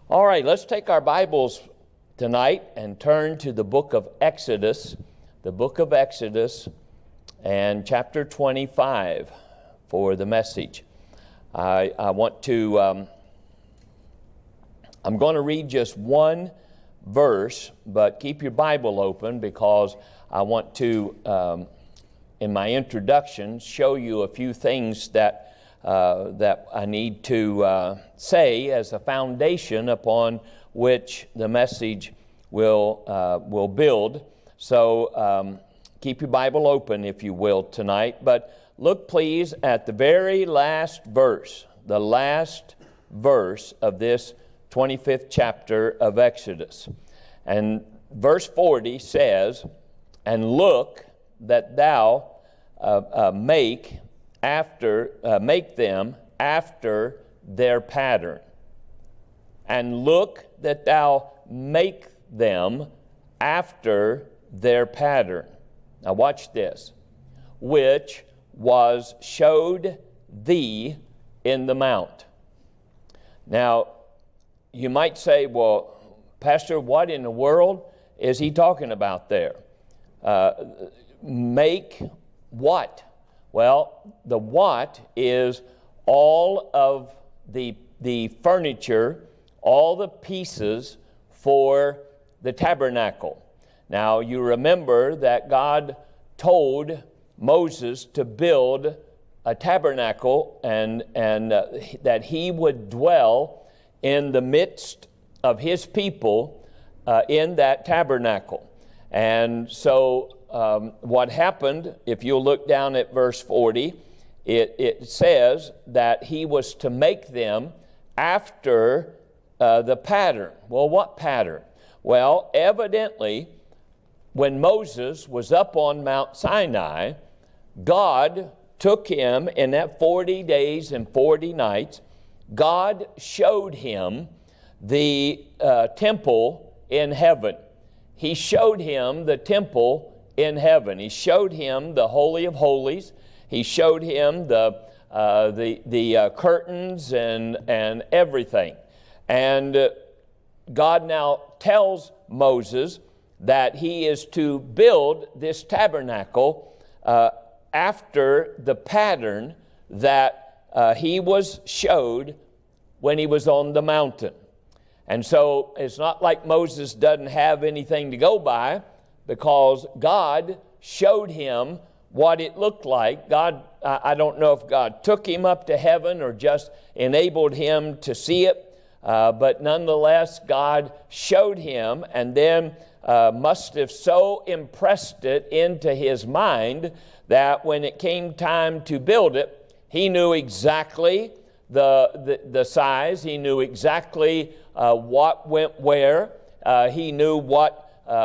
All right, let's take our Bibles tonight and turn to the book of Exodus, and chapter 25 for the message. I'm going to read just one verse, but keep your Bible open because I want to, in my introduction, show you a few things that I need to say as a foundation upon which the message will build. So keep your Bible open, if you will, tonight. But look, please, at the very last verse, the last verse of this 25th chapter of Exodus. And verse 40 says, "And look that thou make them after their pattern. And look that thou make them after their pattern." Now watch this. "Which was showed thee in the mount." Now, you might say, well, Pastor, what in the world is he talking about there? Make what? Well, the what is all of the furniture, all the pieces for the tabernacle. Now, you remember that God told Moses to build a tabernacle and that he would dwell in the midst of his people in that tabernacle. And so what happened, if you'll look down at verse 40, it says that he was to make them after the pattern. Well, what pattern? Well, evidently, when Moses was up on Mount Sinai, God took him in that 40 days and 40 nights. God showed him the temple in heaven. He showed him the temple in heaven. He showed him the Holy of Holies. He showed him the curtains and everything. And God now tells Moses that he is to build this tabernacle after the pattern that he was showed when he was on the mountain. And so it's not like Moses doesn't have anything to go by, because God showed him what it looked like. I don't know if God took him up to heaven or just enabled him to see it, but nonetheless, God showed him, and then must have so impressed it into his mind that when it came time to build it, he knew exactly the size. He knew exactly what went where. He knew what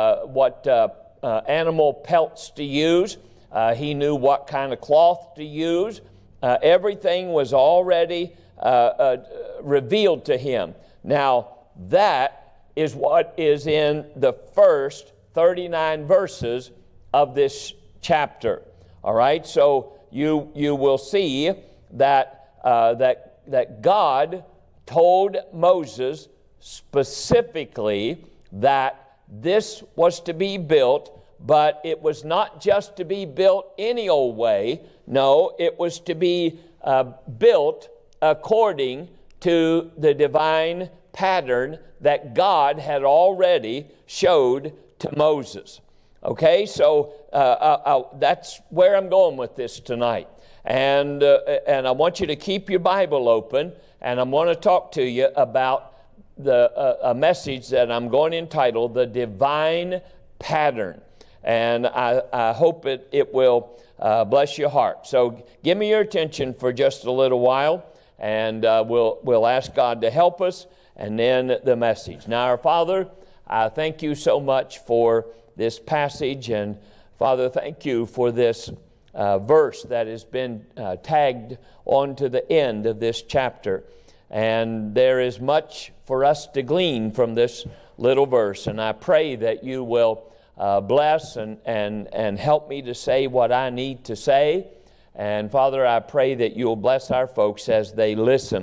animal pelts to use. He knew what kind of cloth to use. Everything was already revealed to him. Now, that is what is in the first 39 verses of this chapter. All right, so you will see that God told Moses specifically that this was to be built, but it was not just to be built any old way. No, it was to be built according to the divine pattern that God had already showed to Moses. Okay, so that's where I'm going with this tonight. And I want you to keep your Bible open, and I'm going to talk to you about a message that I'm going to entitle The Divine Pattern. And I hope it will bless your heart. So give me your attention for just a little while, and we'll ask God to help us, and then the message. Now, our Father, I thank you so much for this passage, and Father, thank you for this verse that has been tagged onto the end of this chapter. And there is much for us to glean from this little verse, and I pray that you will bless and help me to say what I need to say. And Father, I pray that you'll bless our folks as they listen.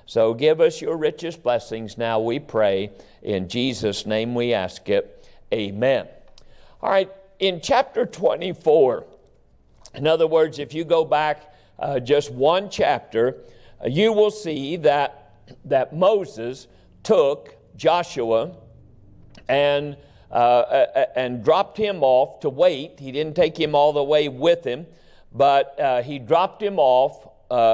So give us your richest blessings now, we pray. In Jesus' name we ask it. Amen. All right, in chapter 24, in other words, if you go back just one chapter, you will see that Moses took Joshua and dropped him off to wait. He didn't take him all the way with him, but he dropped him off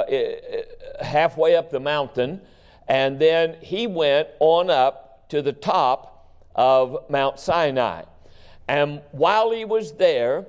halfway up the mountain, and then he went on up to the top of Mount Sinai. And while he was there,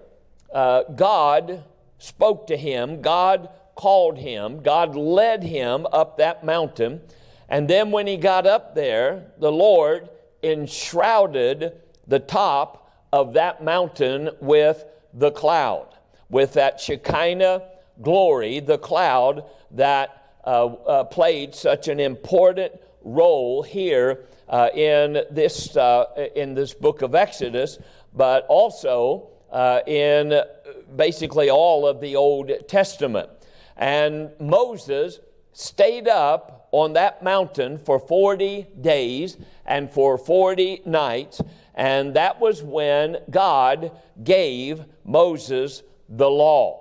God spoke to him, God called him, God led him up that mountain. And then when he got up there, the Lord enshrouded the top of that mountain with the cloud, with that Shekinah glory, the cloud that played such an important role here in this book of Exodus, but also in basically all of the Old Testament. And Moses stayed up on that mountain for 40 days and for 40 nights, and that was when God gave Moses the law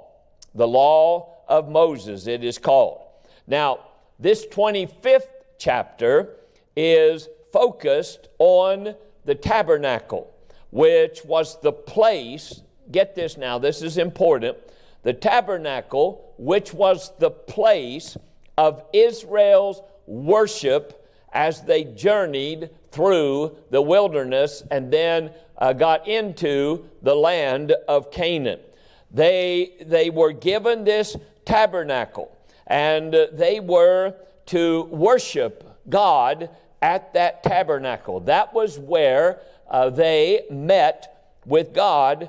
of Moses, it is called. Now, this 25th chapter is focused on the tabernacle, which was the place, get this now, this is important, the tabernacle, which was the place of Israel's worship as they journeyed through the wilderness and then got into the land of Canaan. They were given this tabernacle, and they were to worship God at that tabernacle. That was where they met with God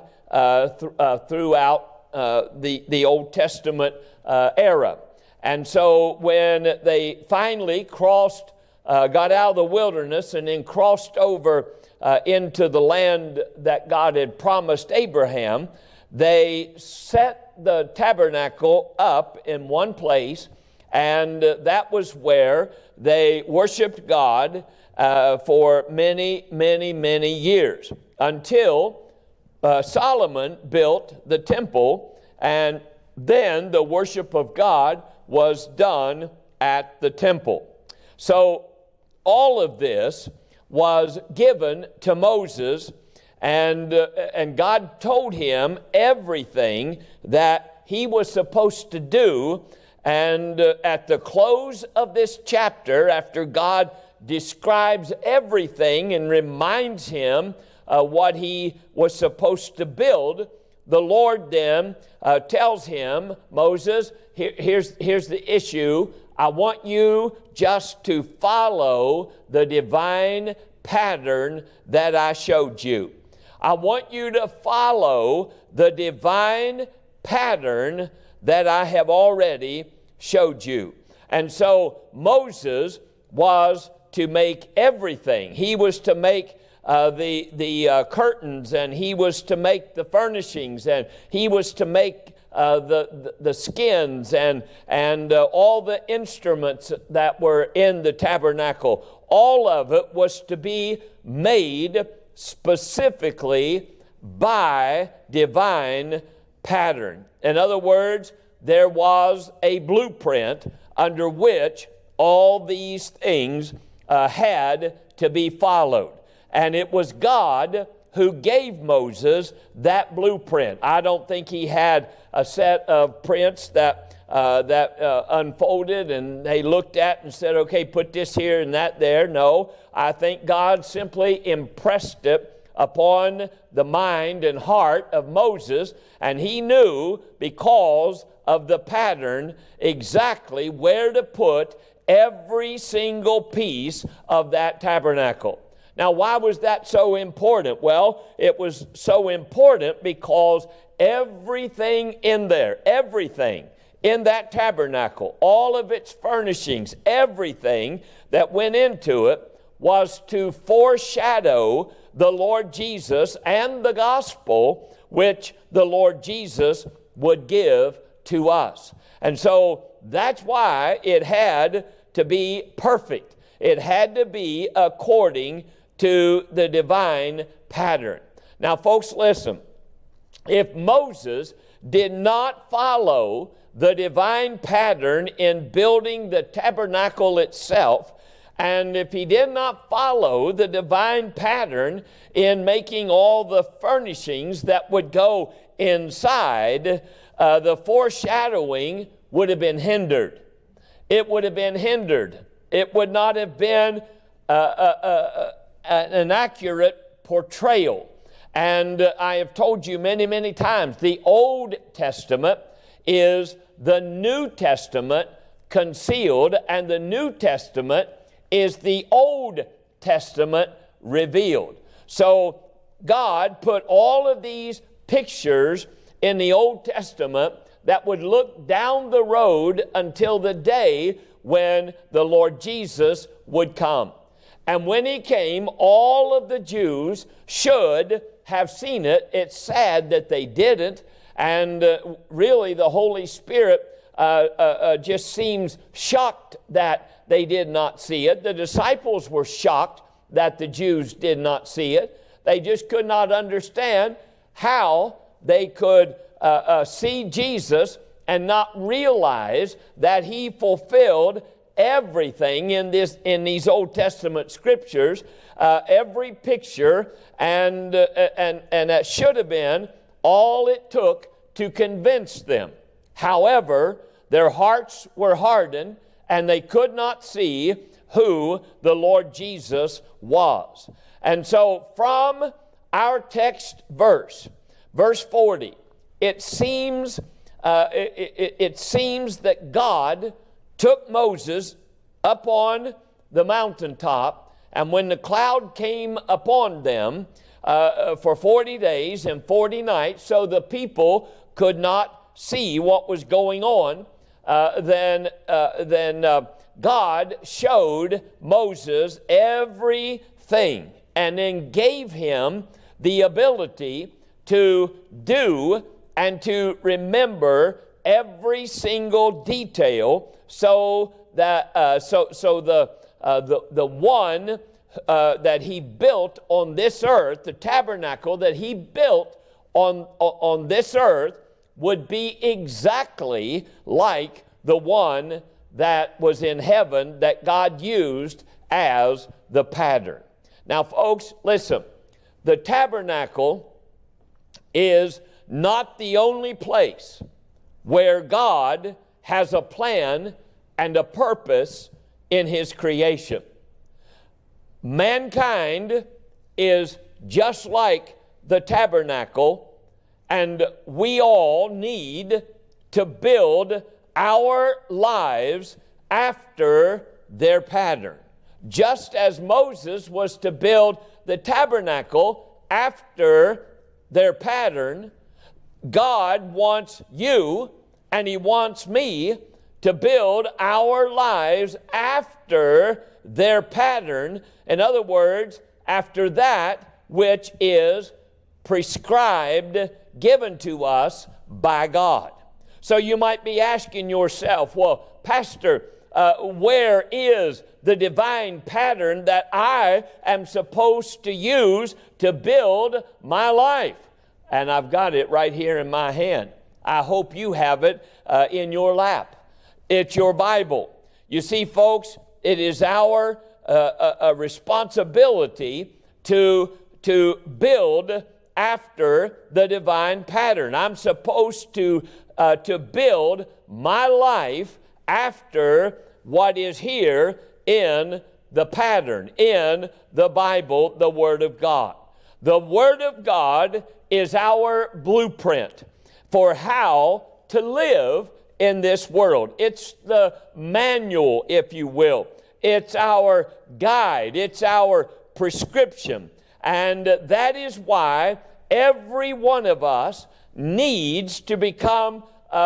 throughout the Old Testament era. And so when they finally got out of the wilderness and then crossed over into the land that God had promised Abraham, they set the tabernacle up in one place, and that was where they worshiped God for many, many, many years until Solomon built the temple, and then the worship of God was done at the temple. So all of this was given to Moses, and God told him everything that he was supposed to do. And at the close of this chapter, after God describes everything and reminds him what he was supposed to build, the Lord then tells him, Moses, here's the issue. I want you just to follow the divine pattern that I showed you. I want you to follow the divine pattern that I have already showed you. And so Moses was to make everything. He was to make the curtains, and he was to make the furnishings, and he was to make the skins and all the instruments that were in the tabernacle. All of it was to be made specifically by divine pattern. In other words, there was a blueprint under which all these things had to be followed. And it was God who gave Moses that blueprint. I don't think he had a set of prints that unfolded and they looked at and said, okay, put this here and that there. No, I think God simply impressed it upon the mind and heart of Moses, and he knew, because of the pattern, exactly where to put every single piece of that tabernacle. Now, why was that so important? Well, it was so important because everything in there, everything in that tabernacle, all of its furnishings, everything that went into it was to foreshadow the Lord Jesus and the gospel which the Lord Jesus would give to us. And so that's why it had to be perfect. It had to be according to the divine pattern. Now, folks, listen. If Moses did not follow the divine pattern in building the tabernacle itself, and if he did not follow the divine pattern in making all the furnishings that would go inside, the foreshadowing would have been hindered. It would have been hindered. It would not have been an accurate portrayal. And I have told you many, many times, the Old Testament is the New Testament concealed, and the New Testament is the Old Testament revealed. So God put all of these pictures in the Old Testament that would look down the road until the day when the Lord Jesus would come. And when he came, all of the Jews should have seen it. It's sad that they didn't. And really, the Holy Spirit just seems shocked that they did not see it. The disciples were shocked that the Jews did not see it. They just could not understand how they could see Jesus and not realize that he fulfilled everything in these Old Testament scriptures, every picture, and that should have been all it took to convince them. However, their hearts were hardened, and they could not see who the Lord Jesus was. And so from our text verse 40, it seems that God took Moses up on the mountaintop, and when the cloud came upon them for 40 days and 40 nights, so the people could not see what was going on, then God showed Moses everything and then gave him the ability to do and to remember every single detail, so that the one that he built on this earth, the tabernacle that he built on this earth, would be exactly like the one that was in heaven that God used as the pattern. Now, folks, listen. The tabernacle is not the only place where God has a plan and a purpose in his creation. Mankind is just like the tabernacle, and we all need to build our lives after their pattern. Just as Moses was to build the tabernacle after their pattern, God wants you and he wants me to build our lives after their pattern. In other words, after that which is prescribed, given to us by God. So you might be asking yourself, well, Pastor, where is the divine pattern that I am supposed to use to build my life? And I've got it right here in my hand. I hope you have it in your lap. It's your Bible. You see, folks, it is our responsibility to build after the divine pattern. I'm supposed to build my life after what is here in the pattern, in the Bible, the Word of God. The Word of God is our blueprint for how to live in this world. It's the manual, if you will. It's our guide. It's our prescription. And that is why every one of us needs to become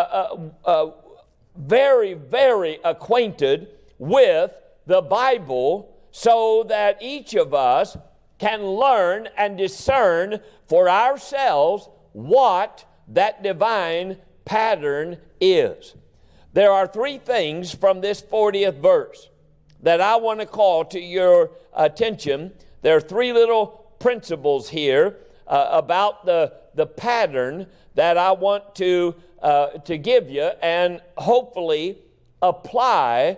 very, very acquainted with the Bible, so that each of us can learn and discern for ourselves what that divine pattern is. There are three things from this 40th verse that I want to call to your attention. There are three little principles here about the pattern that I want to give you and hopefully apply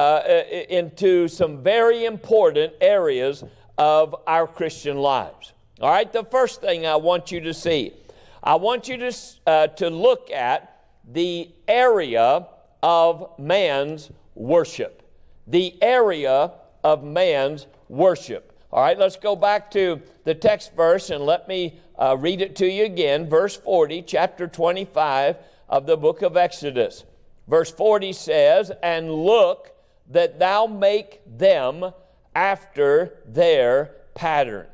into some very important areas of our Christian lives. All right, the first thing I want you to see, I want you to look at the area of man's worship. The area of man's worship. All right, let's go back to the text verse and let me read it to you again. Verse 40, chapter 25 of the book of Exodus. Verse 40 says, "And look that thou make them after their pattern."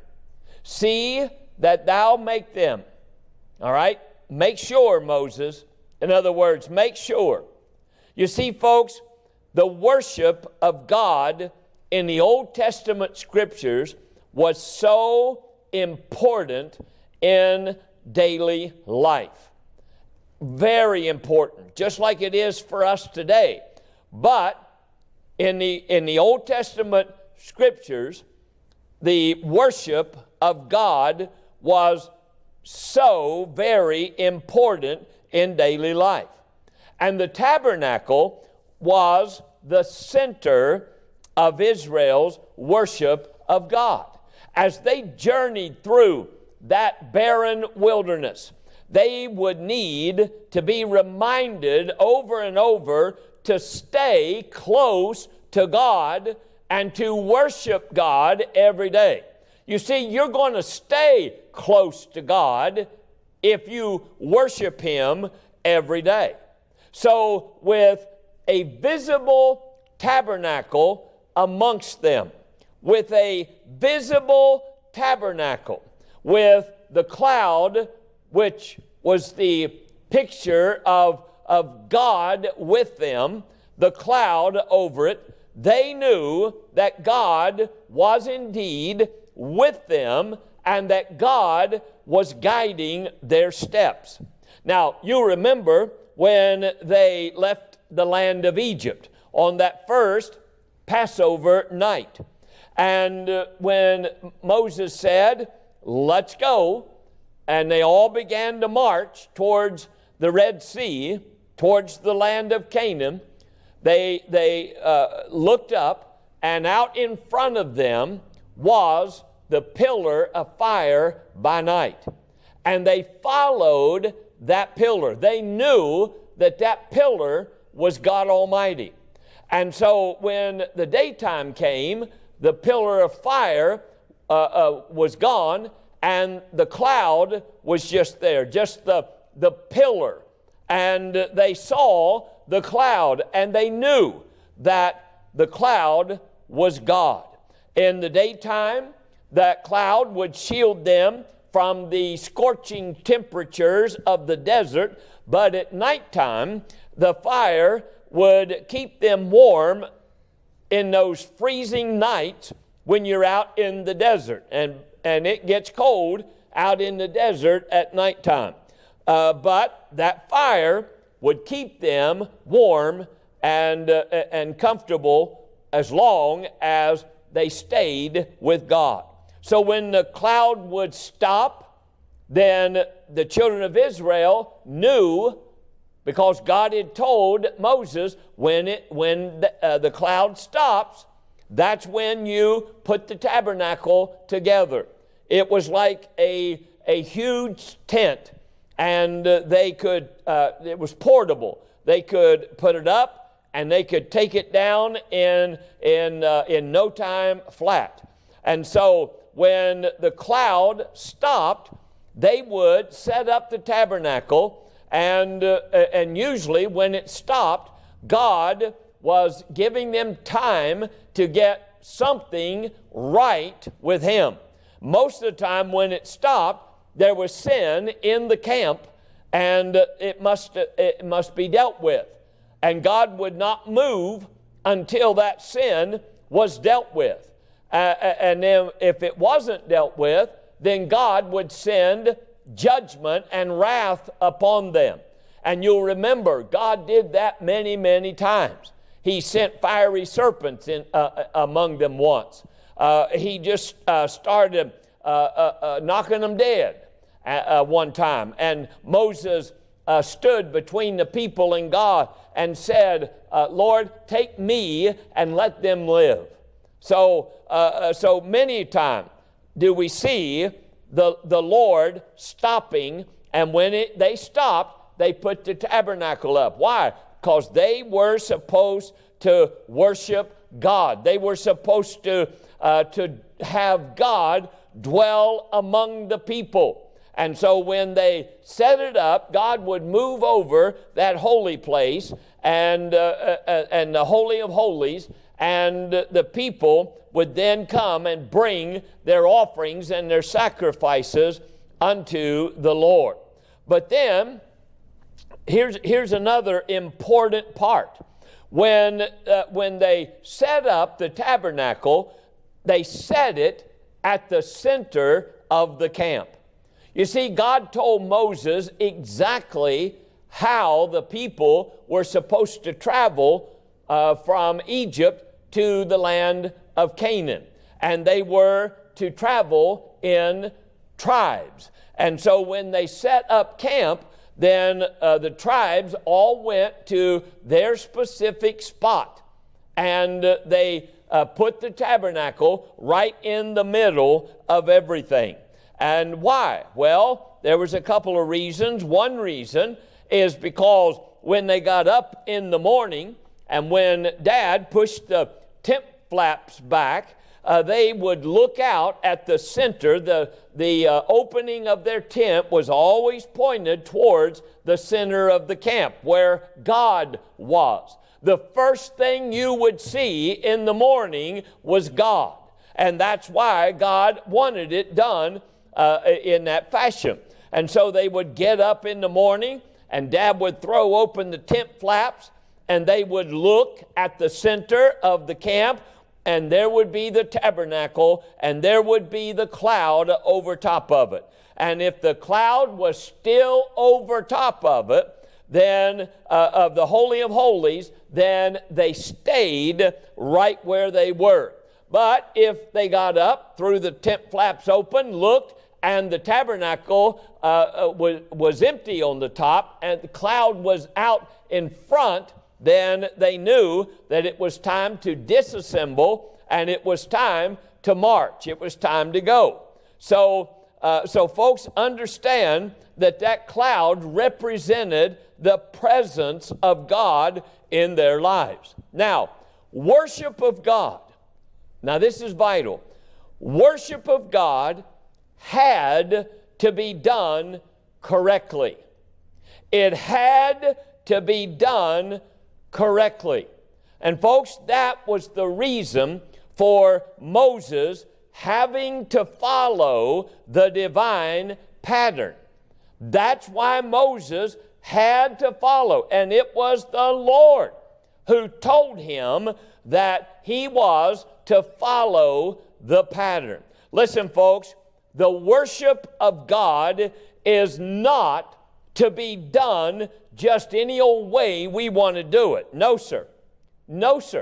See that thou make them. All right? Make sure, Moses. In other words, make sure. You see, folks, the worship of God in the Old Testament scriptures was so important in daily life. Very important, just like it is for us today. But in the Old Testament scriptures, the worship of God was so very important in daily life. And the tabernacle was the center of Israel's worship of God. As they journeyed through that barren wilderness, they would need to be reminded over and over to stay close to God and to worship God every day. You see, you're going to stay close to God if you worship Him every day. So, with a visible tabernacle amongst them, with a visible tabernacle, with the cloud, which was the picture of God with them, the cloud over it, they knew that God was indeed with them and that God was guiding their steps. Now, you remember when they left the land of Egypt on that first Passover night. And when Moses said, "Let's go," and they all began to march towards the Red Sea, towards the land of Canaan, they looked up, and out in front of them was the pillar of fire by night. And they followed that pillar. They knew that that pillar was God Almighty. And so when the daytime came, the pillar of fire was gone, and the cloud was just there, just the pillar. And they saw the cloud, and they knew that the cloud was God. In the daytime, that cloud would shield them from the scorching temperatures of the desert, but at nighttime, the fire would keep them warm in those freezing nights when you're out in the desert, and it gets cold out in the desert at nighttime. But that fire would keep them warm and comfortable as long as they stayed with God. So when the cloud would stop, then the children of Israel knew, because God had told Moses, when the cloud stops, that's when you put the tabernacle together. It was like a huge tent, and it was portable. They could put it up, and they could take it down in no time flat. And so when the cloud stopped, they would set up the tabernacle, and usually when it stopped, God was giving them time to get something right with Him. Most of the time when it stopped, there was sin in the camp, and it must be dealt with. And God would not move until that sin was dealt with. And then if it wasn't dealt with, then God would send judgment and wrath upon them. And you'll remember, God did that many, many times. He sent fiery serpents among them once. He just started knocking them dead one time. And Moses stood between the people and God and said, Lord, take me and let them live. So many times do we see the Lord stopping, and when they stopped, they put the tabernacle up. Why? Because they were supposed to worship God. They were supposed to have God dwell among the people. And so when they set it up, God would move over that holy place and the Holy of Holies, and the people would then come and bring their offerings and their sacrifices unto the Lord. But then, here's another important part. When they set up the tabernacle, they set it at the center of the camp. You see, God told Moses exactly how the people were supposed to travel from Egypt to the land of Canaan. And they were to travel in tribes. And so when they set up camp, then the tribes all went to their specific spot. And they put the tabernacle right in the middle of everything. And why? Well, there was a couple of reasons. One reason is because when they got up in the morning and when Dad pushed the tent flaps back, they would look out at the center. The opening of their tent was always pointed towards the center of the camp where God was. The first thing you would see in the morning was God. And that's why God wanted it done in that fashion. And so they would get up in the morning, and Dad would throw open the tent flaps, and they would look at the center of the camp, and there would be the tabernacle, and there would be the cloud over top of it. And if the cloud was still over top of it, then of the Holy of Holies, then they stayed right where they were. But if they got up, threw the tent flaps open, looked, and the tabernacle was empty on the top, and the cloud was out in front, then they knew that it was time to disassemble, and it was time to march. It was time to go. So folks, understand that cloud represented the presence of God in their lives. Now, worship of God. Now, this is vital. Worship of God had to be done correctly. It had to be done correctly. And folks, that was the reason for Moses having to follow the divine pattern. That's why Moses had to follow. And it was the Lord who told him that he was to follow the pattern. Listen, folks, the worship of God is not to be done just any old way we want to do it. No, sir. No, sir.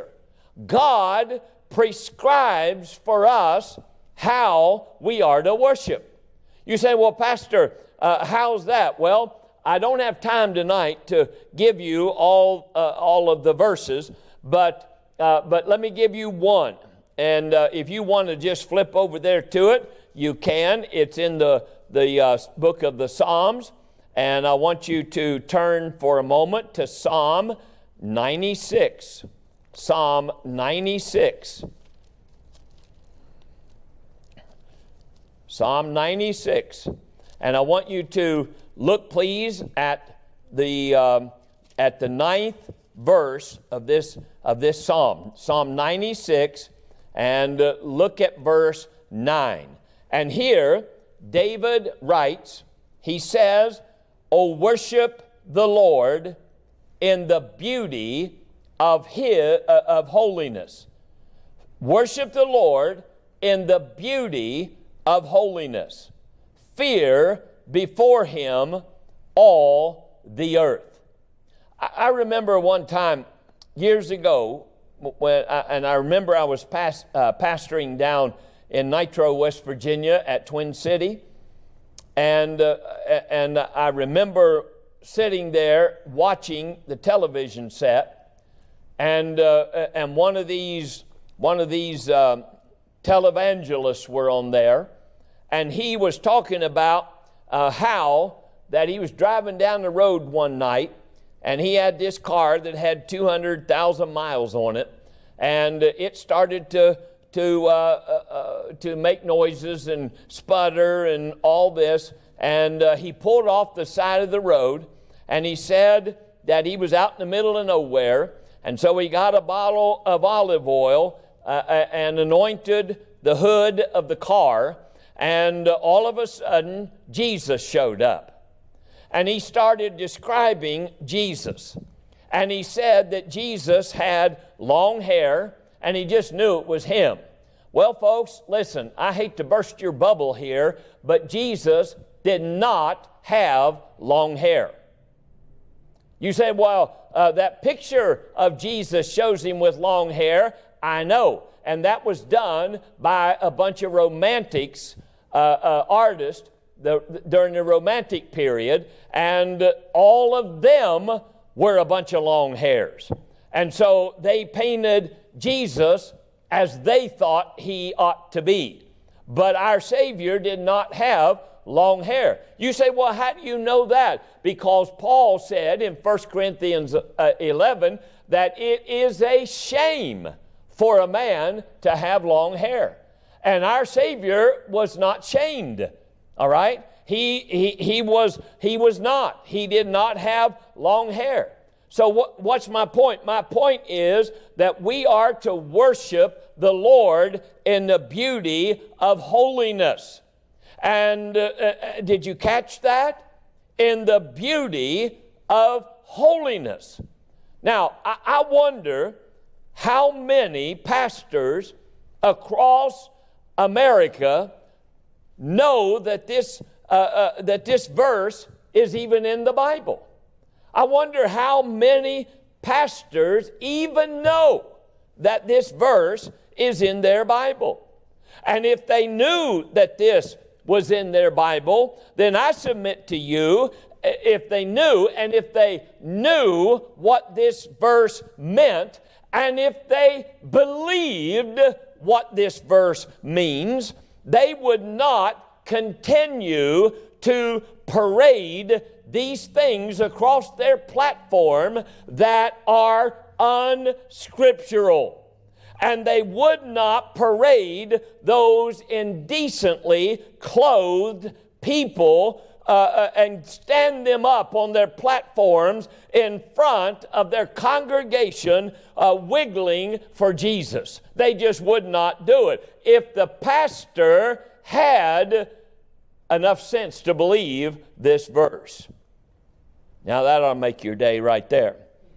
God prescribes for us how we are to worship. You say, well, Pastor, how's that? Well, I don't have time tonight to give you all of the verses, but let me give you one. And if you want to just flip over there to it, you can. It's in the book of the Psalms. And I want you to turn for a moment to Psalm 96. Psalm 96. Psalm 96. And I want you to look, please, at the ninth verse of this psalm. Psalm 96, and look at verse 9. And here, David writes, he says, "O worship the Lord in the beauty of holiness." Worship the Lord in the beauty of holiness. Fear before him all the earth. I remember one time years ago, I remember I was pastoring down in Nitro, West Virginia at Twin City, and I remember sitting there watching the television set, and one of these televangelists were on there, and he was talking about how that he was driving down the road one night, and he had this car that had 200,000 miles on it, and it started to make noises and sputter and all this, and he pulled off the side of the road, and he said that he was out in the middle of nowhere, and so he got a bottle of olive oil and anointed the hood of the car, and all of a sudden Jesus showed up. And he started describing Jesus. And he said that Jesus had long hair, and he just knew it was him. Well, folks, listen, I hate to burst your bubble here, but Jesus did not have long hair. You say, well, that picture of Jesus shows him with long hair. I know. And that was done by a bunch of romantics, artists, during the Romantic period, and all of them were a bunch of long hairs. And so they painted Jesus as they thought he ought to be. But our Savior did not have long hair. You say, well, how do you know that? Because Paul said in 1 Corinthians 11 that it is a shame for a man to have long hair. And our Savior was not shamed. All right? He was not. He did not have long hair. So what's my point? My point is that we are to worship the Lord in the beauty of holiness. And did you catch that? In the beauty of holiness. Now, I wonder how many pastors across America know that this verse is even in the Bible. I wonder how many pastors even know that this verse is in their Bible. And if they knew that this was in their Bible, then I submit to you, if they knew what this verse meant, and if they believed what this verse means, they would not continue to parade these things across their platform that are unscriptural. And they would not parade those indecently clothed people and stand them up on their platforms in front of their congregation wiggling for Jesus. They just would not do it. If the pastor had enough sense to believe this verse. Now that ought to make your day right there.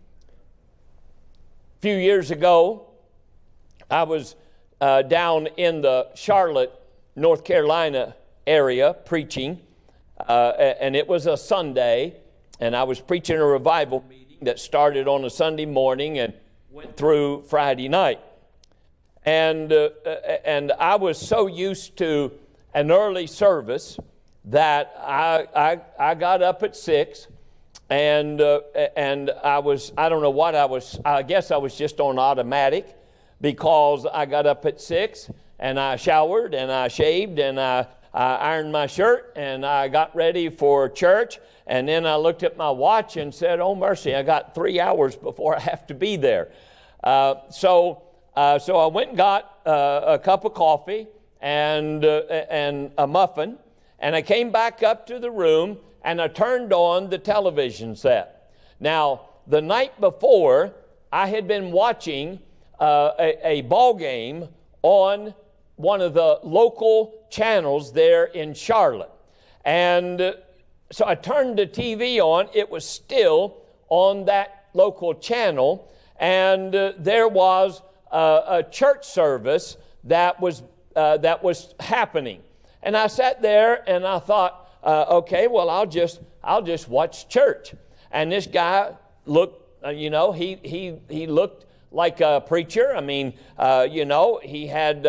A few years ago, I was down in the Charlotte, North Carolina area preaching, and it was a Sunday, and I was preaching a revival meeting that started on a Sunday morning and went through Friday night. And I was so used to an early service that I got up at 6, and I don't know what I guess I was just on automatic, because I got up at 6 and I showered and I shaved and I ironed my shirt and I got ready for church, and then I looked at my watch and said, oh mercy, I got 3 hours before I have to be there. So I went and got a cup of coffee and a muffin, and I came back up to the room and I turned on the television set. Now, the night before, I had been watching a ball game on one of the local channels there in Charlotte. And so I turned the TV on. It was still on that local channel, and there was a church service that was happening. And I sat there and I thought, okay, well, I'll just watch church. And this guy looked He looked like a preacher. I mean, he had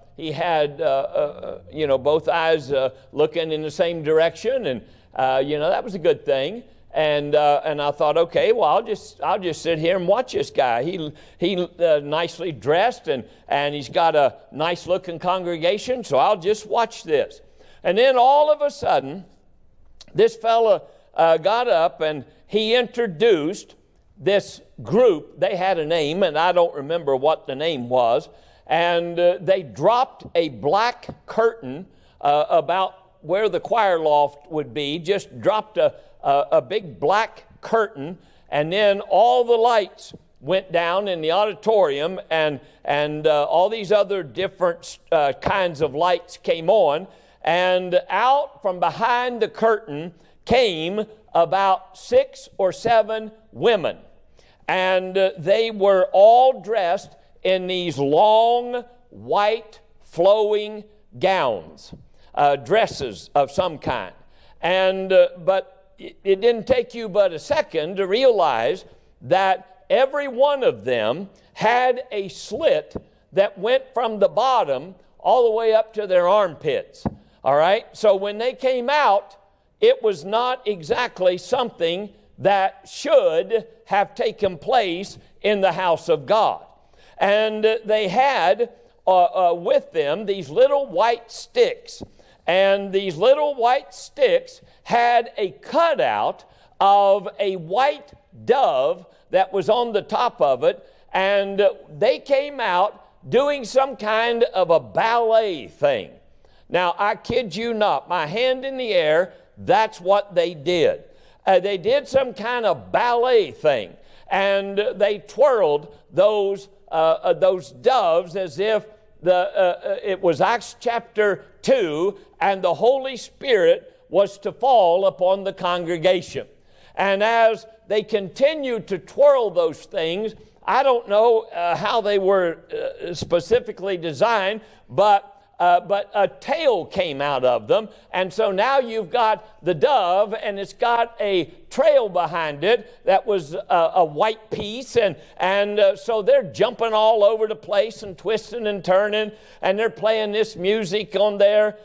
both eyes looking in the same direction, and that was a good thing. And I thought, okay, well, I'll just sit here and watch this guy. He nicely dressed, and he's got a nice looking congregation, so I'll just watch this. And then all of a sudden, this fella got up and he introduced this group. They had a name, and I don't remember what the name was. And they dropped a black curtain about where the choir loft would be, just dropped a big black curtain, and then all the lights went down in the auditorium, and all these other different kinds of lights came on, and out from behind the curtain came about 6 or 7 women, and they were all dressed in these long, white, flowing gowns, dresses of some kind. And but it didn't take you but a second to realize that every one of them had a slit that went from the bottom all the way up to their armpits. All right? So when they came out, it was not exactly something that should have taken place in the house of God. And they had with them these little white sticks. And these little white sticks had a cutout of a white dove that was on the top of it. And they came out doing some kind of a ballet thing. Now, I kid you not, my hand in the air, that's what they did. They did some kind of ballet thing. And they twirled those doves as if it was Acts chapter 2, and the Holy Spirit was to fall upon the congregation. And as they continued to twirl those things, I don't know how they were specifically designed, but a tail came out of them. And so now you've got the dove, and it's got a trail behind it that was a white piece. And so they're jumping all over the place and twisting and turning. And they're playing this music on there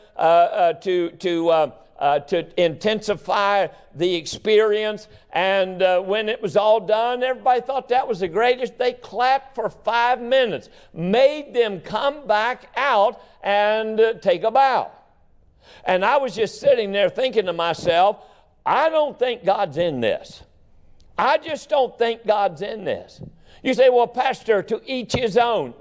to intensify the experience. And when it was all done, everybody thought that was the greatest. They clapped for 5 minutes, made them come back out and take a bow. And I was just sitting there thinking to myself, I don't think God's in this. I just don't think God's in this. You say, well, Pastor, to each his own.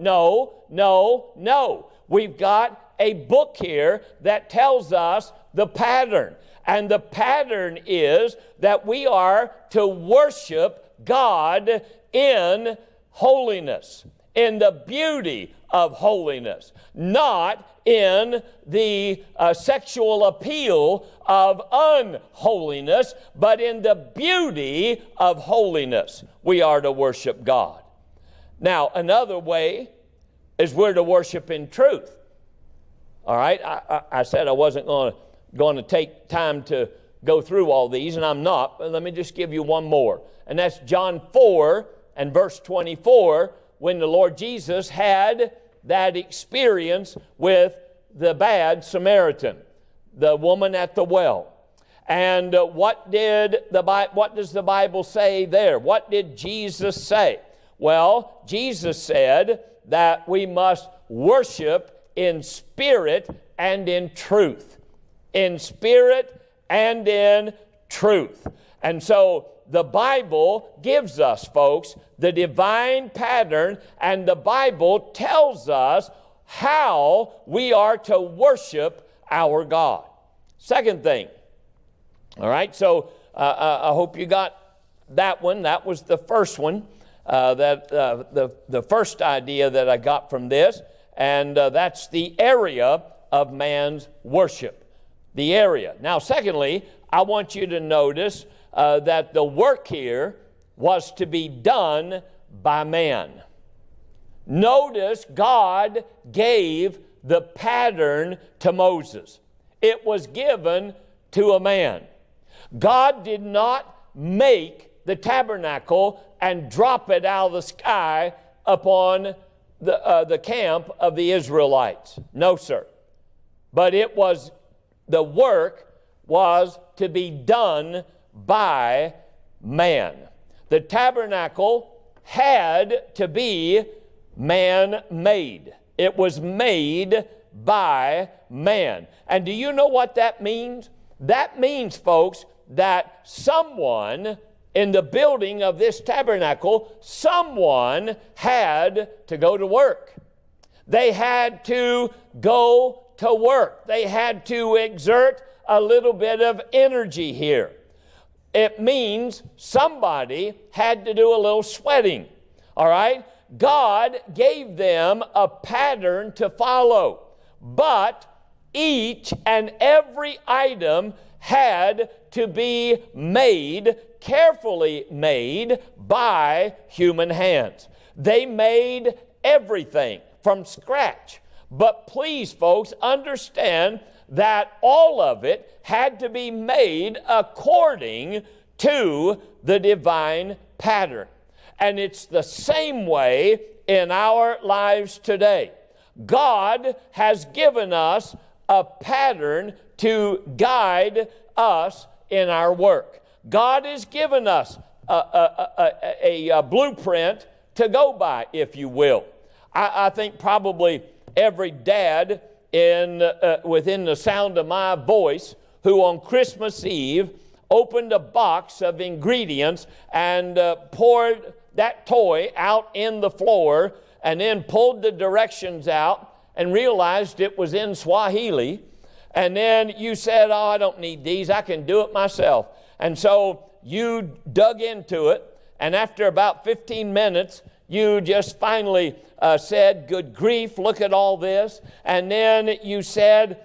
No. We've got a book here that tells us the pattern. And the pattern is that we are to worship God in holiness, in the beauty of holiness, not in the sexual appeal of unholiness, but in the beauty of holiness. We are to worship God. Now, another way is we're to worship in truth. All right, I said I wasn't going to take time to go through all these, and I'm not, but let me just give you one more. And that's John 4 and verse 24, when the Lord Jesus had that experience with the bad Samaritan, the woman at the well. And what does the Bible say there? What did Jesus say? Well, Jesus said that we must worship in spirit and in truth. In spirit and in truth. And so the Bible gives us, folks, the divine pattern, and the Bible tells us how we are to worship our God. Second thing. All right, so I hope you got that one. That was the first one, the first idea that I got from this, and that's the area of man's worship. The area. Now, secondly, I want you to notice that the work here was to be done by man. Notice God gave the pattern to Moses. It was given to a man. God did not make the tabernacle and drop it out of the sky upon the camp of the Israelites. No, sir. But the work was to be done by man. The tabernacle had to be man-made. It was made by man. And do you know what that means? That means, folks, that someone in the building of this tabernacle, someone had to go to work. They had to go to work. They had to exert a little bit of energy here. It means somebody had to do a little sweating. All right? God gave them a pattern to follow, but each and every item had to be made, carefully made by human hands. They made everything from scratch. But please, folks, understand that all of it had to be made according to the divine pattern. And it's the same way in our lives today. God has given us a pattern to guide us in our work. God has given us a blueprint to go by, if you will. I think probably every dad within the sound of my voice who on Christmas Eve opened a box of ingredients and poured that toy out in the floor and then pulled the directions out and realized it was in Swahili. And then you said, oh, I don't need these. I can do it myself. And so you dug into it. And after about 15 minutes, you just finally said, good grief, look at all this. And then you said,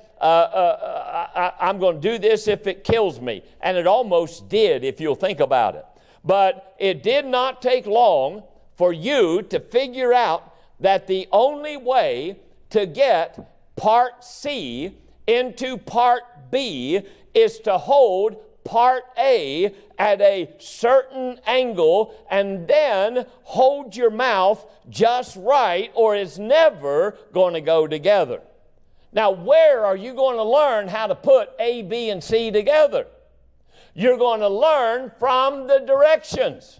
I'm going to do this if it kills me. And it almost did, if you'll think about it. But it did not take long for you to figure out that the only way to get part C into part B is to hold part A at a certain angle and then hold your mouth just right, or it's never going to go together. Now, where are you going to learn how to put A, B, and C together? You're going to learn from the directions.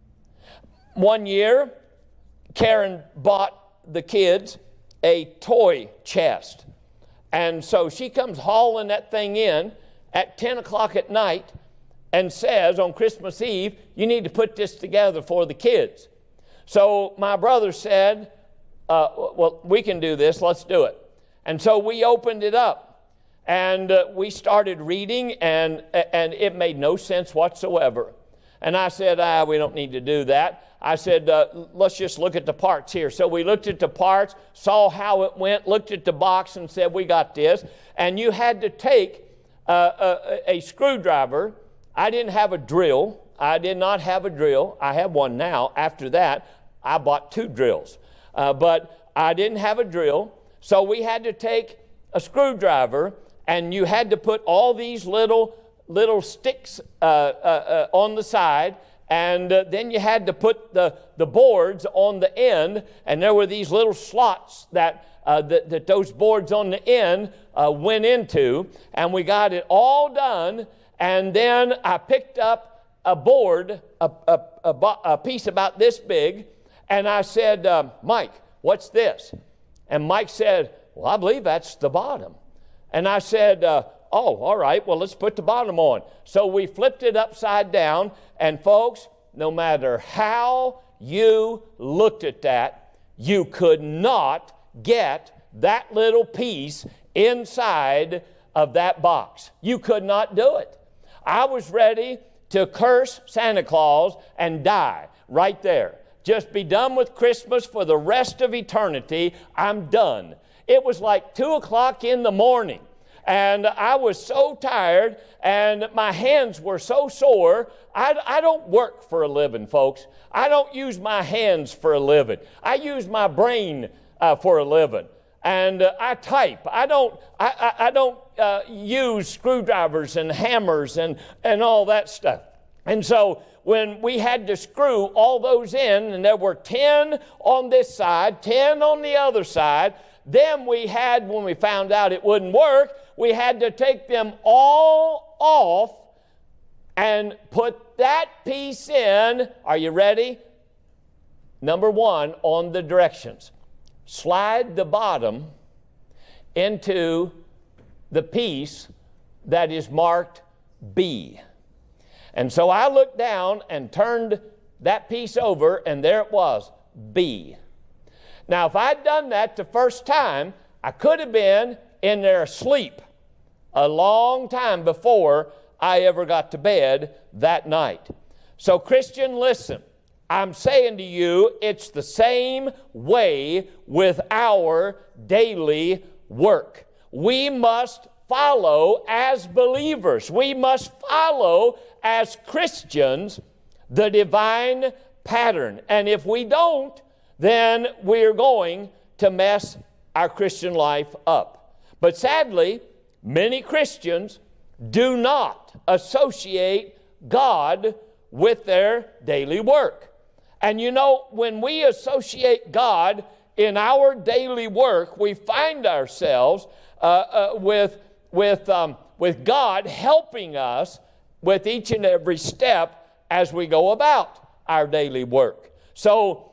One year, Karen bought the kids a toy chest. And so she comes hauling that thing in at 10 o'clock at night and says on Christmas Eve, you need to put this together for the kids. So my brother said, well, we can do this, let's do it. And so we opened it up. And we started reading, and it made no sense whatsoever. And I said, we don't need to do that. I said, let's just look at the parts here. So we looked at the parts, saw how it went, looked at the box and said, we got this. And you had to take a screwdriver. I didn't have a drill. I did not have a drill. I have one now. After that, I bought 2 drills. But I didn't have a drill. So we had to take a screwdriver, and you had to put all these little sticks on the side, and then you had to put the boards on the end, and there were these little slots that those boards on the end went into, and we got it all done. And then I picked up a board, a piece about this big, and I said, Mike, what's this? And Mike said, well, I believe that's the bottom. And I said, oh, all right, well, let's put the bottom on. So we flipped it upside down, and folks, no matter how you looked at that, you could not get that little piece inside of that box. You could not do it. I was ready to curse Santa Claus and die right there. Just be done with Christmas for the rest of eternity. I'm done. It was like 2 o'clock in the morning, and I was so tired, and my hands were so sore. I don't work for a living, folks. I don't use my hands for a living. I use my brain for a living, and I type. I don't use screwdrivers and hammers and all that stuff. And so when we had to screw all those in, and there were 10 on this side, 10 on the other side, then we had, when we found out it wouldn't work, we had to take them all off and put that piece in. Are you ready? Number 1, on the directions. Slide the bottom into the piece that is marked B. And so I looked down and turned that piece over, and there it was, B. Now, if I'd done that the first time, I could have been in there asleep a long time before I ever got to bed that night. So, Christian, listen. I'm saying to you, it's the same way with our daily work. We must follow as believers. We must follow as Christians the divine pattern. And if we don't, then we're going to mess our Christian life up. But sadly, many Christians do not associate God with their daily work. And you know, when we associate God in our daily work, we find ourselves with God helping us with each and every step as we go about our daily work. So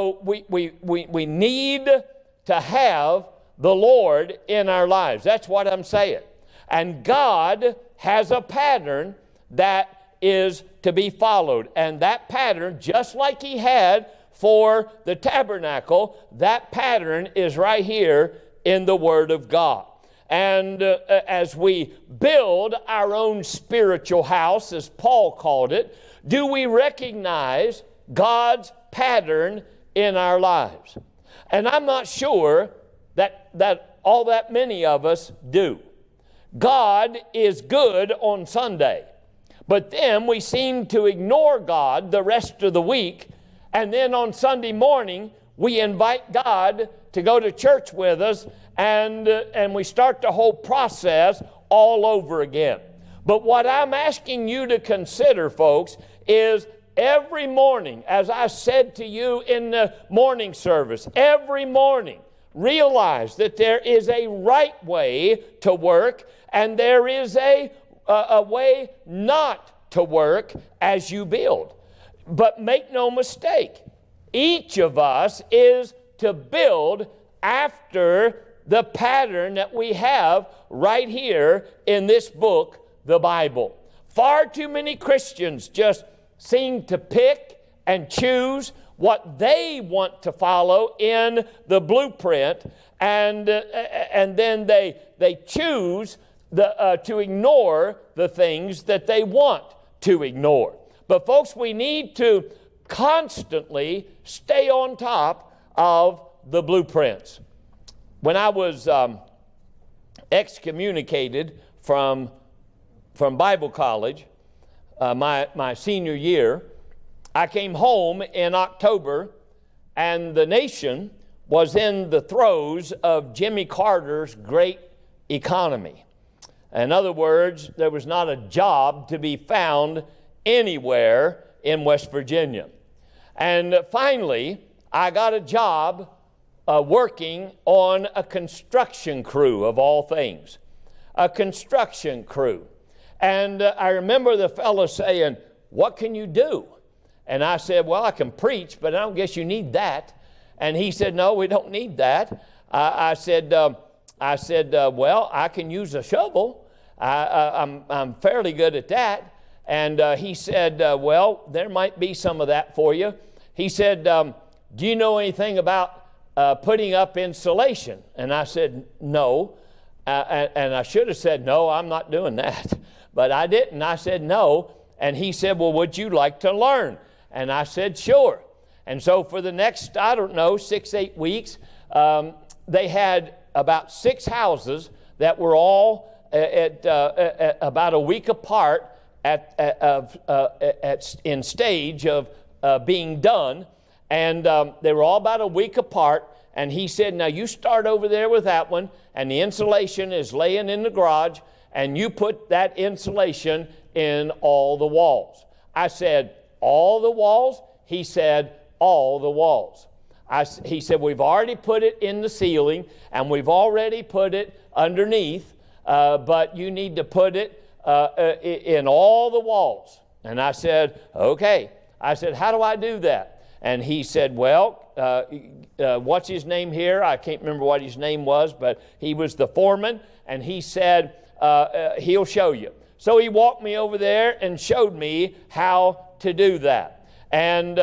we need to have the Lord in our lives. That's what I'm saying. And God has a pattern that is to be followed. And that pattern, just like He had for the tabernacle, that pattern is right here in the Word of God. And as we build our own spiritual house, as Paul called it, do we recognize God's pattern in our lives? And I'm not sure that all that many of us do. God is good on Sunday, but then we seem to ignore God the rest of the week, and then on Sunday morning we invite God to go to church with us, and we start the whole process all over again. But what I'm asking you to consider, folks, is every morning, as I said to you in the morning service, every morning, realize that there is a right way to work, and there is a way not to work as you build. But make no mistake, each of us is to build after the pattern that we have right here in this book, the Bible. Far too many Christians just seem to pick and choose what they want to follow in the blueprint, and then they choose to ignore the things that they want to ignore. But folks, we need to constantly stay on top of the blueprints. When I was excommunicated from Bible college, my senior year, I came home in October, and the nation was in the throes of Jimmy Carter's great economy. In other words, there was not a job to be found anywhere in West Virginia. And finally, I got a job working on a construction crew, of all things. A construction crew. And I remember the fellow saying, "What can you do?" And I said, "Well, I can preach, but I don't guess you need that." And he said, "No, we don't need that." I said, "Well, I can use a shovel. I'm fairly good at that." And he said, "Well, there might be some of that for you." He said, "Do you know anything about putting up insulation?" And I said, "No." And I should have said, "No, I'm not doing that." But I didn't. I said, "No." And he said, "Well, would you like to learn?" And I said, "Sure." And so for the next, 6-8 weeks, they had about 6 houses that were all at about a week apart in stage of being done. And they were all about a week apart. And he said, "Now you start over there with that one, and the insulation is laying in the garage, and you put that insulation in all the walls." I said, all the walls? He said, all the walls. He said, we've already put it in the ceiling, and we've already put it underneath, but you need to put it in all the walls. And I said, okay. I said, how do I do that? And he said, well, what's his name here? I can't remember what his name was, but he was the foreman, and he said, he'll show you. So he walked me over there and showed me how to do that. And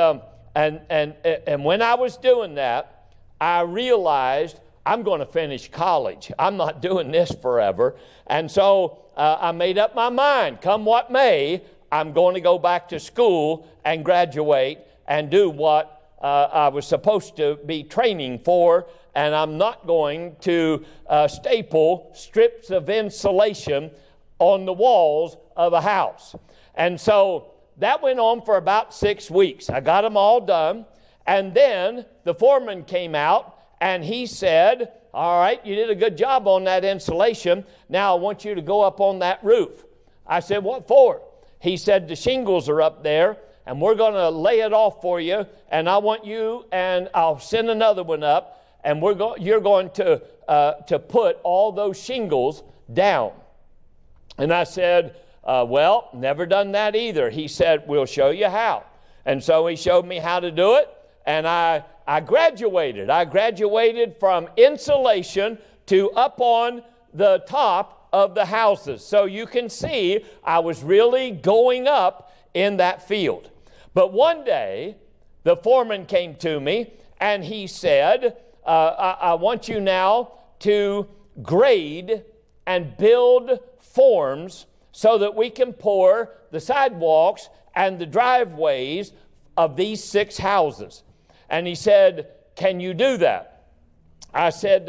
when I was doing that, I realized I'm going to finish college. I'm not doing this forever. And so I made up my mind, come what may, I'm going to go back to school and graduate and do what I was supposed to be training for, and I'm not going to staple strips of insulation on the walls of a house. And so that went on for about 6 weeks. I got them all done, and then the foreman came out, and he said, all right, you did a good job on that insulation. Now I want you to go up on that roof. I said, what for? He said, the shingles are up there, and we're going to lay it off for you, and I want you, and I'll send another one up, and you're going to put all those shingles down. And I said, well, never done that either. He said, we'll show you how. And so he showed me how to do it, and I graduated. I graduated from insulation to up on the top of the houses. So you can see I was really going up in that field. But one day, the foreman came to me, and he said, I want you now to grade and build forms so that we can pour the sidewalks and the driveways of these 6 houses. And he said, can you do that? I said,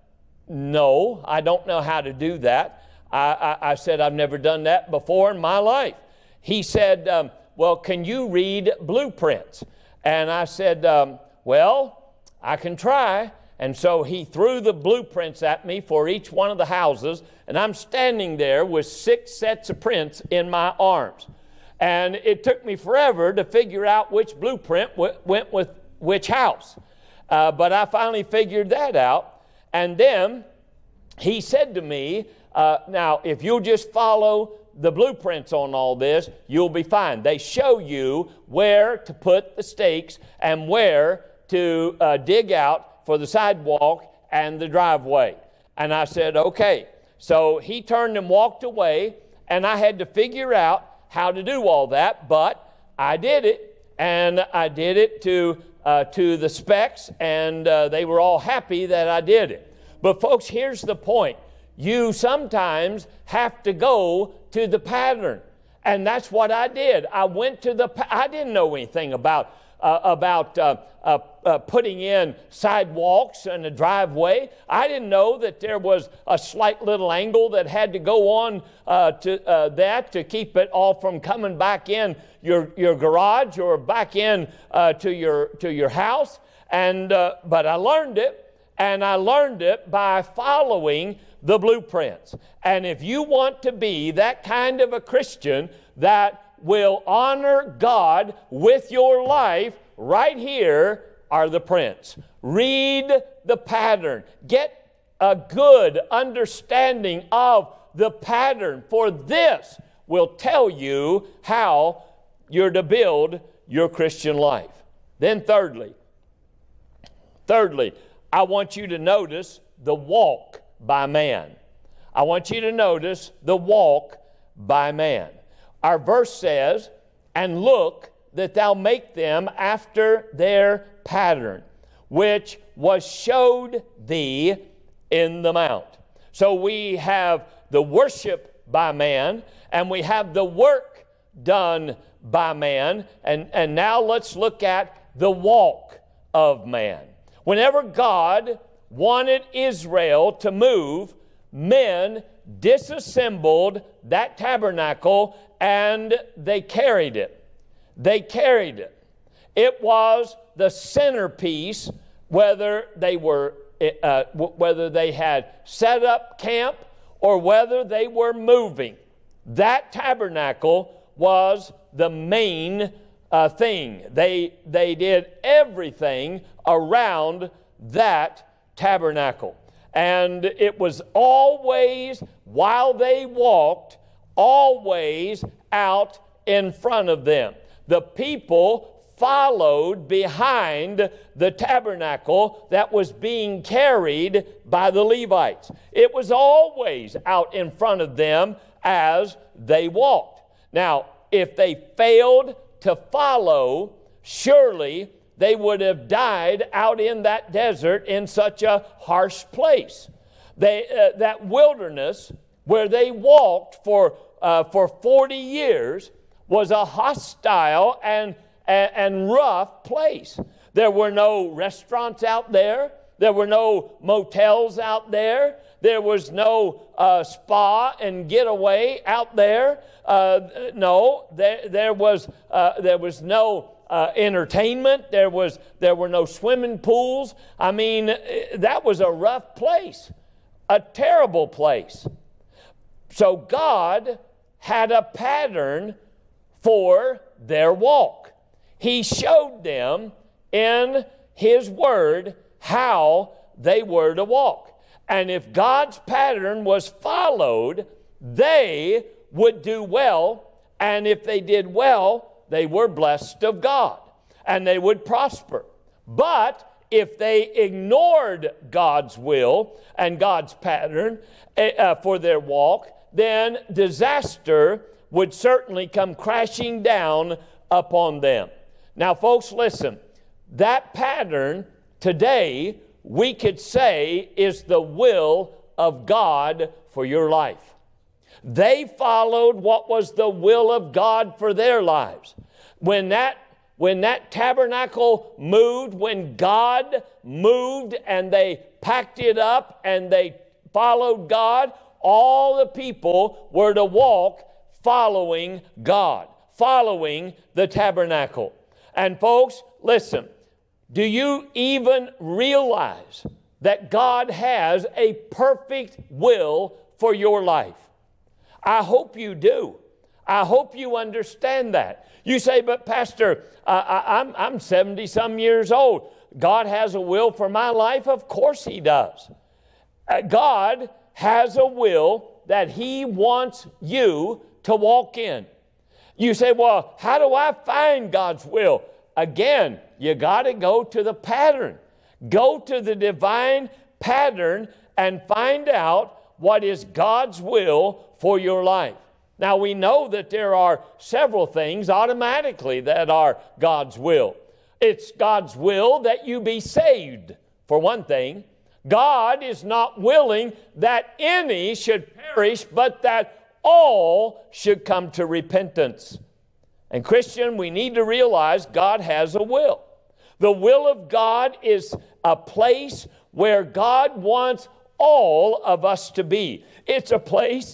no, I don't know how to do that. I said, I've never done that before in my life. He said, well, can you read blueprints? And I said, well, I can try. And so he threw the blueprints at me for each one of the houses, and I'm standing there with 6 sets of prints in my arms. And it took me forever to figure out which blueprint went with which house. But I finally figured that out. And then he said to me, now, if you'll just follow the blueprints on all this, you'll be fine. They show you where to put the stakes and where to dig out for the sidewalk and the driveway. And I said, okay. So he turned and walked away, and I had to figure out how to do all that, but I did it, and I did it to the specs, and they were all happy that I did it. But folks, here's the point. You sometimes have to go to the pattern, and that's what I did. I went to I didn't know anything about putting in sidewalks and a driveway. I didn't know that there was a slight little angle that had to go on to keep it all from coming back in your garage or back in to your house. And but I learned it, and I learned it by following the blueprints. And if you want to be that kind of a Christian that will honor God with your life, right here are the prints. Read the pattern. Get a good understanding of the pattern, for this will tell you how you're to build your Christian life. Then thirdly, I want you to notice the walk by man. I want you to notice the walk by man. Our verse says, and look that thou make them after their pattern, which was showed thee in the mount. So we have the worship by man, and we have the work done by man, and now let's look at the walk of man. Whenever God wanted Israel to move, men disassembled that tabernacle and they carried it. They carried it. It was the centerpiece, whether they had set up camp or whether they were moving. That tabernacle was the main thing. They did everything around that tabernacle. And it was always, while they walked, always out in front of them. The people followed behind the tabernacle that was being carried by the Levites. It was always out in front of them as they walked. Now, if they failed to follow, surely they would have died out in that desert in such a harsh place. That wilderness where they walked for 40 years was a hostile and rough place. There were no restaurants out there. There were no motels out there. There was no spa and getaway out there. No, there was no entertainment. There were no swimming pools. I mean, that was a rough place, a terrible place. So God had a pattern for their walk. He showed them in His Word how they were to walk. And if God's pattern was followed, they would do well. And if they did well, they were blessed of God and they would prosper. But if they ignored God's will and God's pattern for their walk, then disaster would certainly come crashing down upon them. Now, folks, listen. That pattern today, we could say, is the will of God for your life. They followed what was the will of God for their lives. When that tabernacle moved, when God moved and they packed it up and they followed God, all the people were to walk following God, following the tabernacle. And folks, listen, do you even realize that God has a perfect will for your life? I hope you do. I hope you understand that. You say, but Pastor, I'm 70-some years old. God has a will for my life? Of course He does. God has a will that He wants you to walk in. You say, well, how do I find God's will? Again, you got to go to the pattern. Go to the divine pattern and find out what is God's will for your life. Now, we know that there are several things automatically that are God's will. It's God's will that you be saved, for one thing. God is not willing that any should perish, but that all should come to repentance. And Christian, we need to realize God has a will. The will of God is a place where God wants all of us to be. It's a place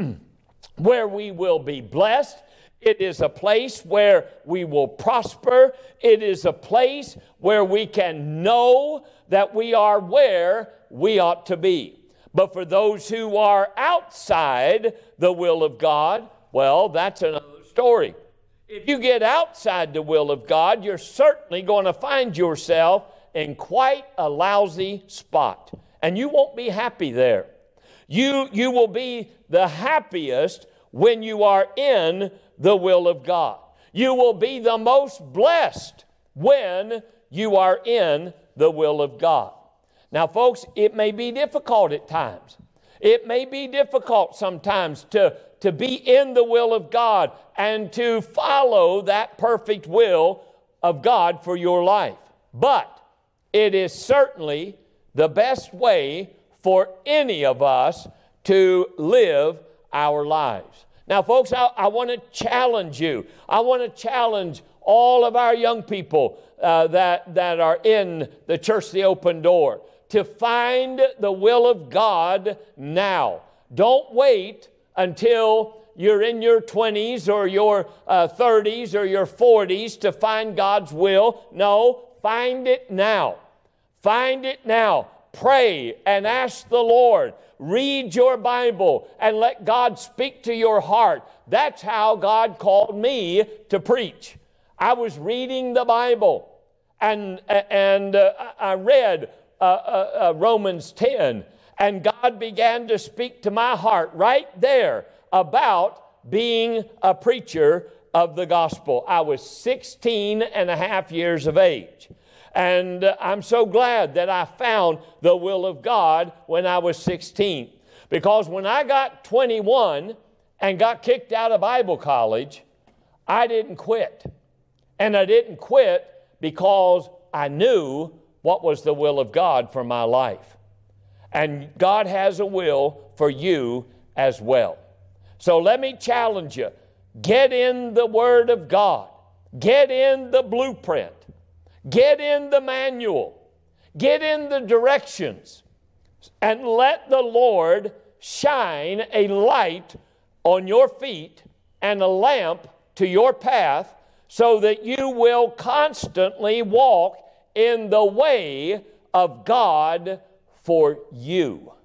where we will be blessed. It is a place where we will prosper. It is a place where we can know that we are where we ought to be. But for those who are outside the will of God, well, that's another story. If you get outside the will of God, you're certainly going to find yourself in quite a lousy spot. And you won't be happy there. You will be the happiest when you are in the will of God. You will be the most blessed when you are in the will of God. Now, folks, it may be difficult at times. It may be difficult sometimes to be in the will of God and to follow that perfect will of God for your life. But it is certainly the best way for any of us to live our lives. Now, folks, I want to challenge you. I want to challenge all of our young people that are in the Church The Open Door to find the will of God now. Don't wait until you're in your 20s or your 30s or your 40s to find God's will. No, find it now. Find it now. Pray and ask the Lord. Read your Bible and let God speak to your heart. That's how God called me to preach. I was reading the Bible, and I read Romans 10, and God began to speak to my heart right there about being a preacher of the gospel. I was 16 and a half years of age. And I'm so glad that I found the will of God when I was 16. Because when I got 21 and got kicked out of Bible college, I didn't quit. And I didn't quit because I knew what was the will of God for my life. And God has a will for you as well. So let me challenge you. Get in the Word of God. Get in the blueprint. Get in the manual. Get in the directions. And let the Lord shine a light on your feet and a lamp to your path so that you will constantly walk in the way of God for you.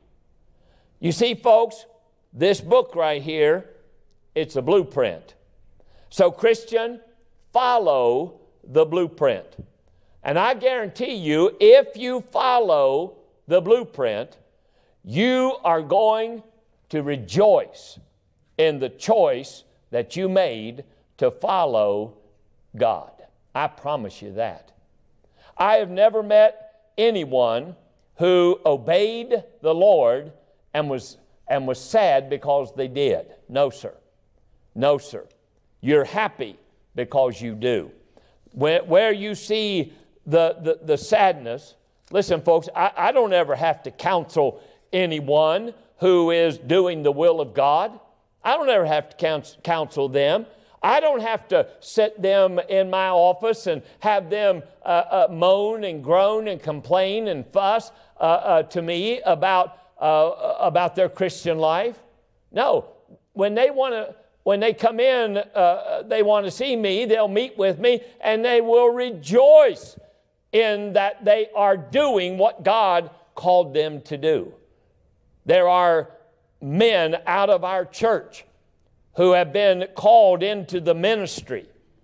You see, folks, this book right here, it's a blueprint. So, Christian, follow the blueprint. And I guarantee you, if you follow the blueprint, you are going to rejoice in the choice that you made to follow God. I promise you that. I have never met anyone who obeyed the Lord and was sad because they did. No, sir. No, sir. You're happy because you do. Where you see the sadness, listen, folks, I don't ever have to counsel anyone who is doing the will of God. I don't ever have to counsel them. I don't have to sit them in my office and have them moan and groan and complain and fuss to me about their Christian life. No, when they come in, they want to see me, they'll meet with me, and they will rejoice in that they are doing what God called them to do. There are men out of our church who have been called into the ministry,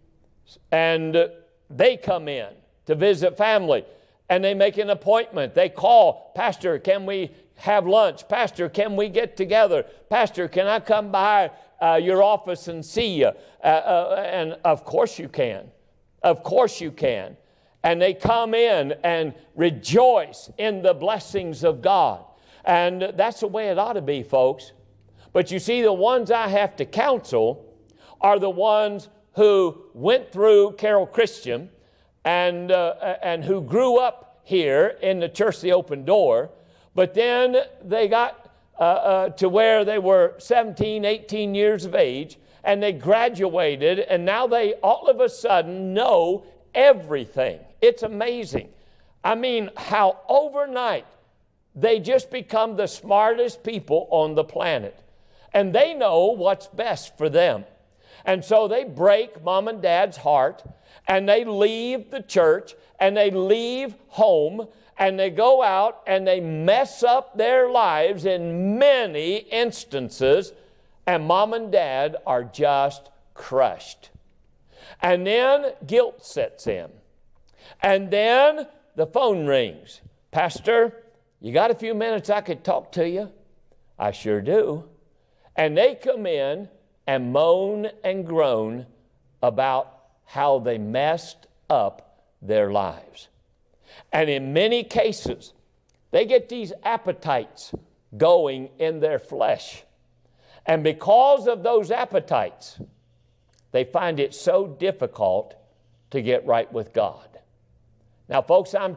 and they come in to visit family, and they make an appointment. They call, Pastor, can we have lunch? Pastor, can we get together? Pastor, can I come by your office and see you? And of course you can. Of course you can. And they come in and rejoice in the blessings of God. And that's the way it ought to be, folks. But you see, the ones I have to counsel are the ones who went through Carroll Christian and who grew up here in the Church of the Open Door, but then they got to where they were 17, 18 years of age, and they graduated, and now they all of a sudden know everything. It's amazing. I mean, how overnight they just become the smartest people on the planet. And they know what's best for them. And so they break mom and dad's heart, and they leave the church, and they leave home, and they go out and they mess up their lives in many instances, and mom and dad are just crushed. And then guilt sets in. And then the phone rings. Pastor, you got a few minutes I could talk to you? I sure do. And they come in and moan and groan about how they messed up their lives. And in many cases, they get these appetites going in their flesh. And because of those appetites, they find it so difficult to get right with God. Now, folks, I'm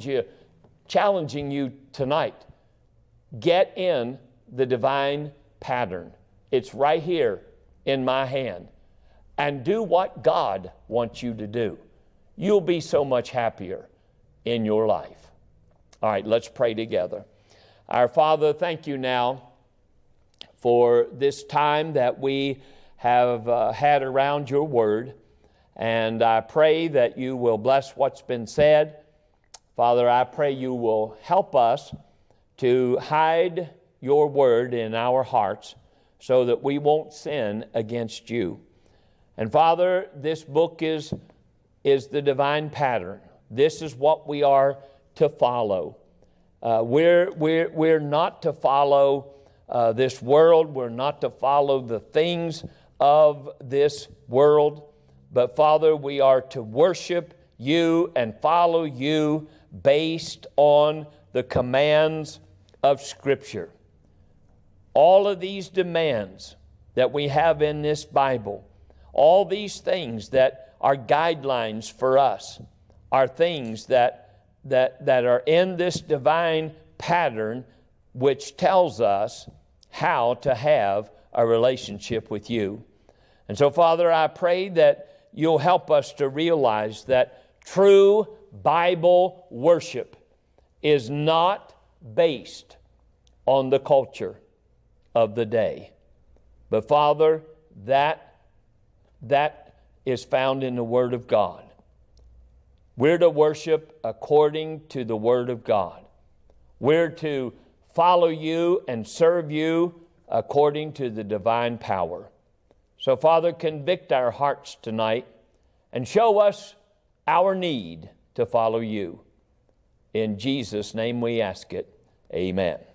challenging you tonight. Get in the divine pattern. It's right here in my hand. And do what God wants you to do. You'll be so much happier in your life. All right, let's pray together. Our Father, thank you now for this time that we have had around your word. And I pray that you will bless what's been said. Father, I pray you will help us to hide your word in our hearts so that we won't sin against you. And Father, this book is the divine pattern. This is what we are to follow. We're not to follow this world. We're not to follow the things of this world. But Father, we are to worship you and follow you based on the commands of Scripture. All of these demands that we have in this Bible, all these things that are guidelines for us, are things that are in this divine pattern which tells us how to have a relationship with you. And so, Father, I pray that you'll help us to realize that true Bible worship is not based on the culture of the day. But Father, that is found in the Word of God. We're to worship according to the Word of God. We're to follow you and serve you according to the divine power. So Father, convict our hearts tonight and show us our need to follow you. In Jesus' name we ask it. Amen.